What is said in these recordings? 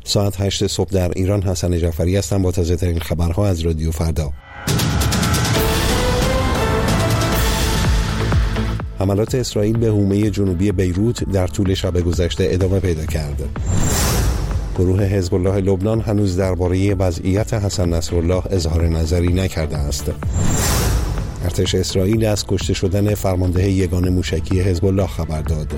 ساعت 8 صبح در ایران. حسن جعفری هستم با تازه‌ترین خبرها از رادیو فردا. حملات اسرائیل به حومه جنوبی بیروت در طول شب گذشته ادامه پیدا کرد. گروه حزب الله لبنان هنوز درباره وضعیت حسن نصرالله اظهار نظری نکرده است. ارتش اسرائیل از کشته شدن فرمانده یگان موشکی حزب الله خبر داد.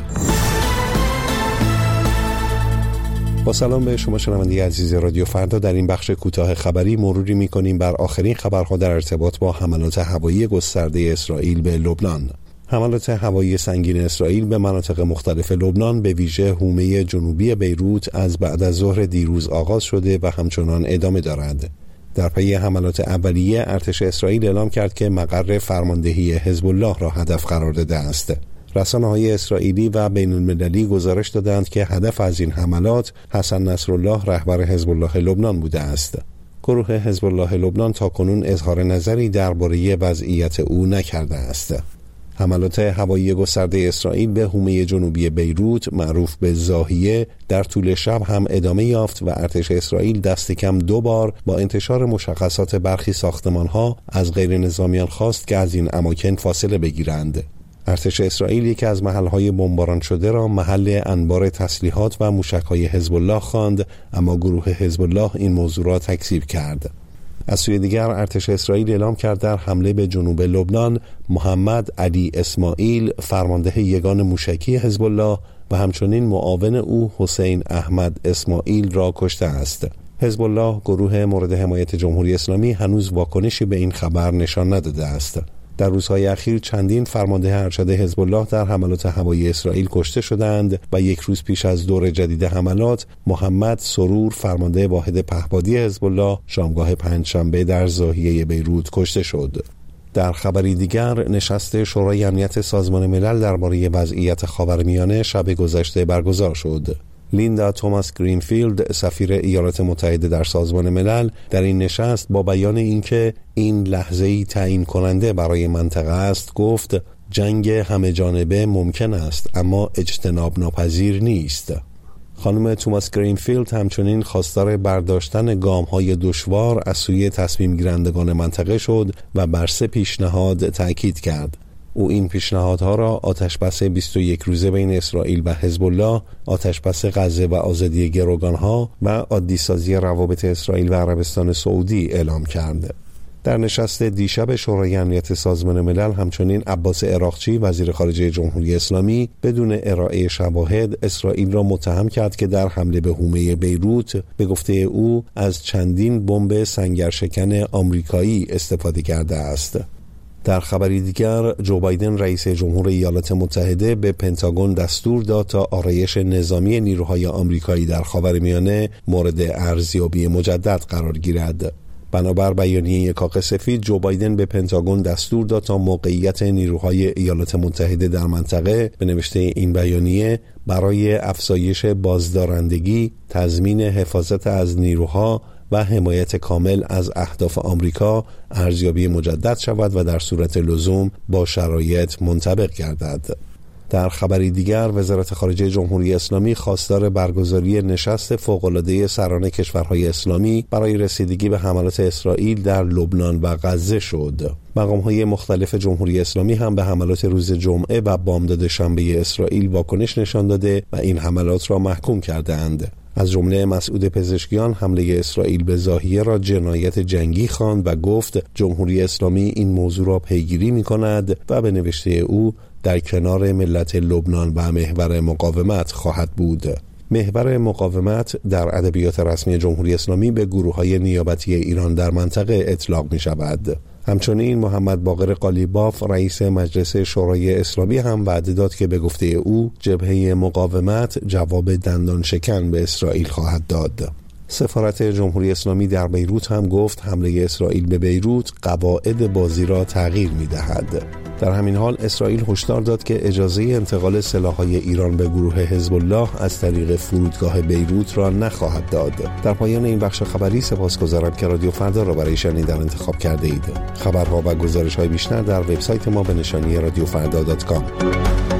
با سلام به شما شنونده عزیز رادیو فردا. در این بخش کوتاه خبری مروری می‌کنیم بر آخرین خبرها در ارتباط با حملات هوایی گسترده اسرائیل به لبنان. حملات هوایی سنگین اسرائیل به مناطق مختلف لبنان به ویژه حومه جنوبی بیروت از بعد از ظهر دیروز آغاز شده و همچنان ادامه دارد. در پی حملات اولیه ارتش اسرائیل اعلام کرد که مقر فرماندهی حزب الله را هدف قرار داده است. رسانه‌های اسرائیلی و بین‌المللی گزارش دادند که هدف از این حملات حسن نصرالله رهبر حزب الله لبنان بوده است. گروه حزب الله لبنان تاکنون اظهار نظری درباره وضعیت او نکرده است. حملات هوایی گسترده اسرائیل به حومه جنوبی بیروت معروف به ضاحیه در طول شب هم ادامه یافت و ارتش اسرائیل دست کم 2 بار با انتشار مشخصات برخی ساختمان‌ها از غیر نظامیان خواست که از این اماکن فاصله بگیرند. ارتش اسرائیل یکی از محل‌های بمباران شده را محل انبار تسلیحات و موشک‌های حزب الله خواند، اما گروه حزب الله این موضوع را تکذیب کرد. از سوی دیگر ارتش اسرائیل اعلام کرد در حمله به جنوب لبنان محمد علی اسماعیل فرمانده یگان موشکی حزب الله و همچنین معاون او حسین احمد اسماعیل را کشته است. حزب الله، گروه مورد حمایت جمهوری اسلامی، هنوز واکنشی به این خبر نشان نداده است. در روزهای اخیر چندین فرمانده ارشد حزب الله در حملات هوایی اسرائیل کشته شدند و یک روز پیش از دور جدید حملات محمد سرور فرمانده واحد پهپادی حزب الله شامگاه پنجشنبه در ضاحیه بیروت کشته شد. در خبری دیگر، نشست شورای امنیت سازمان ملل درباره وضعیت خاورمیانه شب گذشته برگزار شد. لیندا توماس گرینفیلد، سفیر ایالات متحده در سازمان ملل، در این نشست با بیان اینکه این لحظه‌ای تعیین کننده برای منطقه است گفت جنگ همه جانبه ممکن است اما اجتناب ناپذیر نیست. خانم توماس گرینفیلد همچنین خواستار برداشتن گام‌های دشوار از سوی تصمیم گیرندگان منطقه شد و بر 3 پیشنهاد تأکید کرد. او این پیشنهادها را آتشبس 21 روزه بین اسرائیل و حزب الله، آتشبس غزه و آزادی گروگانها و عادی‌سازی روابط اسرائیل و عربستان سعودی اعلام کرد. در نشست دیشب شورای امنیت سازمان ملل همچنین عباس عراقچی، وزیر خارجه جمهوری اسلامی، بدون ارائه شواهد اسرائیل را متهم کرد که در حمله به حومه بیروت به گفته او از چندین بمب سنگرشکن آمریکایی استفاده کرده است. در خبری دیگر، جو بایدن رئیس جمهور ایالات متحده به پنتاگون دستور داد تا آرایش نظامی نیروهای آمریکایی در خاورمیانه مورد ارزیابی مجدد قرار گیرد. بنابر بیانیه کاخ سفید، جو بایدن به پنتاگون دستور داد تا موقعیت نیروهای ایالات متحده در منطقه، به نوشته این بیانیه، برای افزایش بازدارندگی، تضمین حفاظت از نیروها و حمایت کامل از اهداف آمریکا ارزیابی مجدد شود و در صورت لزوم با شرایط منطبق گردد. در خبری دیگر، وزارت خارجه جمهوری اسلامی خواستار برگزاری نشست فوق‌العاده سران کشورهای اسلامی برای رسیدگی به حملات اسرائیل در لبنان و غزه شد. مقام‌های مختلف جمهوری اسلامی هم به حملات روز جمعه و بامداد شنبه اسرائیل واکنش نشان داده و این حملات را محکوم کردند. از جمله مسعود پزشکیان حمله اسرائیل به ضاحیه را جنایت جنگی خواند و گفت جمهوری اسلامی این موضوع را پیگیری می‌کند و به نوشته او در کنار ملت لبنان و محور مقاومت خواهد بود. محور مقاومت در ادبیات رسمی جمهوری اسلامی به گروه‌های نیابتی ایران در منطقه اطلاق می‌شود. همچنین محمد باقر قالیباف رئیس مجلس شورای اسلامی هم وعده داد که به گفته او جبهه مقاومت جواب دندان شکن به اسرائیل خواهد داد. سفارت جمهوری اسلامی در بیروت هم گفت حمله اسرائیل به بیروت قواعد بازی را تغییر می‌دهد. در همین حال اسرائیل هشدار داد که اجازه انتقال سلاح‌های ایران به گروه حزب الله از طریق فرودگاه بیروت را نخواهد داد. در پایان این بخش خبری سپاسگزارم که رادیو فردا را برای شنیدن انتخاب کرده اید. خبرها و گزارش‌های بیشتر در وبسایت ما به نشانی radiofrda.com.